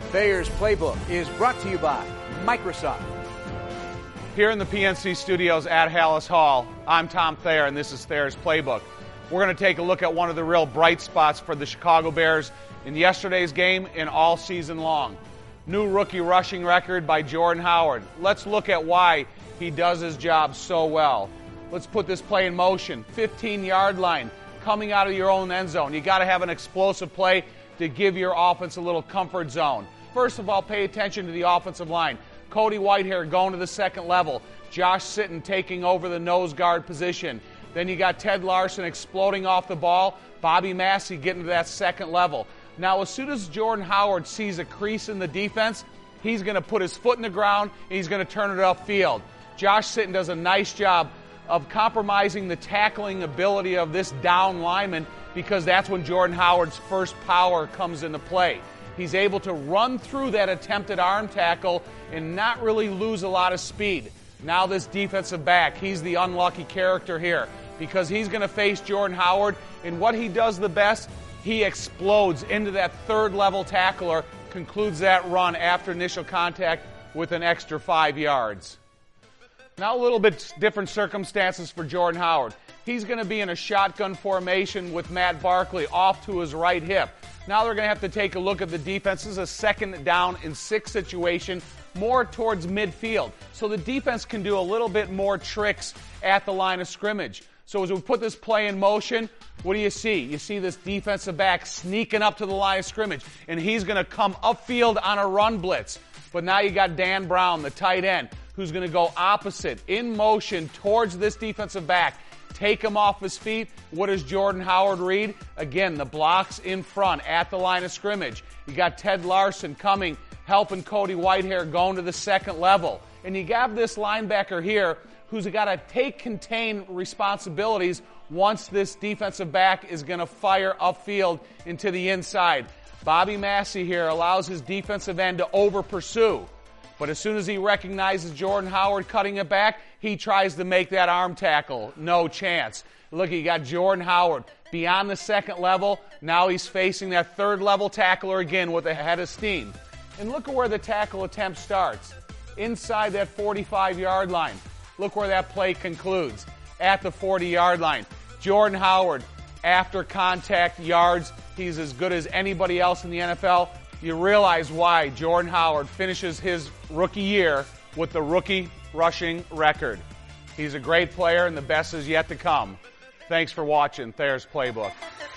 Thayer's Playbook is brought to you by Microsoft. Here in the PNC studios at Halas Hall, I'm Tom Thayer, and this is Thayer's Playbook. We're going to take a look at one of the real bright spots for the Chicago Bears in yesterday's game and all season long. New rookie rushing record by Jordan Howard. Let's look at why he does his job so well. Let's put this play in motion. 15-yard line, coming out of your own end zone. You got to have an explosive play to give your offense a little comfort zone. First of all, pay attention to the offensive line. Cody Whitehair going to the second level. Josh Sitton taking over the nose guard position. Then you got Ted Larson exploding off the ball. Bobby Massey getting to that second level. Now, as soon as Jordan Howard sees a crease in the defense, he's going to put his foot in the ground and he's going to turn it upfield. Josh Sitton does a nice job of compromising the tackling ability of this down lineman because that's when Jordan Howard's first power comes into play. He's able to run through that attempted arm tackle and not really lose a lot of speed. Now this defensive back, he's the unlucky character here because he's going to face Jordan Howard, and what he does the best, he explodes into that third-level tackler, concludes that run after initial contact with an extra 5 yards. Now a little bit different circumstances for Jordan Howard. He's going to be in a shotgun formation with Matt Barkley off to his right hip. Now they're going to have to take a look at the defense. This is a second down and 6 situation, more towards midfield. So the defense can do a little bit more tricks at the line of scrimmage. So as we put this play in motion, what do you see? You see this defensive back sneaking up to the line of scrimmage, and he's going to come upfield on a run blitz. But now you got Dan Brown, the tight end, who's going to go opposite, in motion towards this defensive back. Take him off his feet. What does Jordan Howard read? Again, the blocks in front at the line of scrimmage. You got Ted Larson coming, helping Cody Whitehair going to the second level. And you have this linebacker here who's got to take contain responsibilities once this defensive back is going to fire upfield into the inside. Bobby Massey here allows his defensive end to over-pursue. But as soon as he recognizes Jordan Howard cutting it back, he tries to make that arm tackle. No chance. Look, you got Jordan Howard beyond the second level. Now he's facing that third level tackler again with a head of steam. And look at where the tackle attempt starts. Inside that 45-yard line. Look where that play concludes. At the 40-yard line. Jordan Howard, after contact yards, he's as good as anybody else in the NFL. You realize why Jordan Howard finishes his rookie year with the rookie rushing record. He's a great player, and the best is yet to come. Thanks for watching Thayer's Playbook.